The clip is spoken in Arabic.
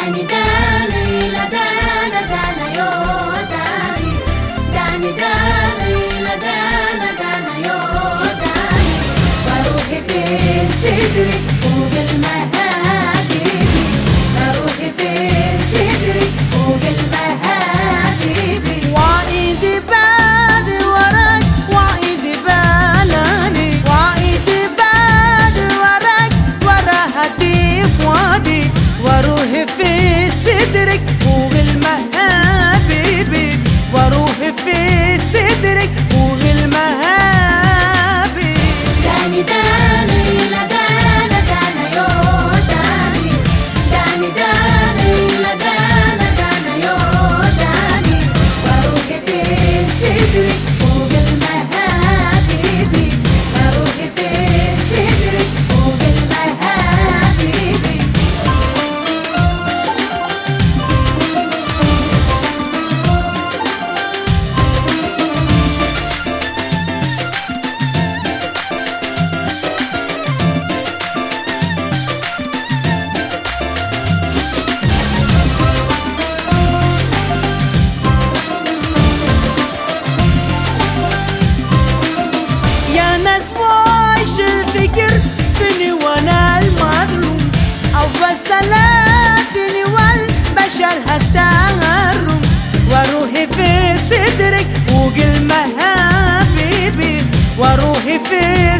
داني داني لا دانا دانا يو داني داني داني لا دانا دانا يو داني وروحي في صدرك فوق المهابيبي وروحي في صدرك فوق المهابيبي وعيدي بعدي وراك وعيدي بالاني وعيدي بعدي وراك ورا هتيف وادي وروحي في صدرك فوق المهابيبي وروحي في صدرك فوق المهابي داني داني لا دانا دانا يو داني داني داني لا دانا دانا يو داني وروحي في صدرك فوق المهابيبي وروحي في صدرك فوق المهابيبي يا ناس وايش الفكر فيني وانا المظلوم او بسلاتني والبشر هالتغرم وروحي في صدرك فوق المهابيبي وروحي في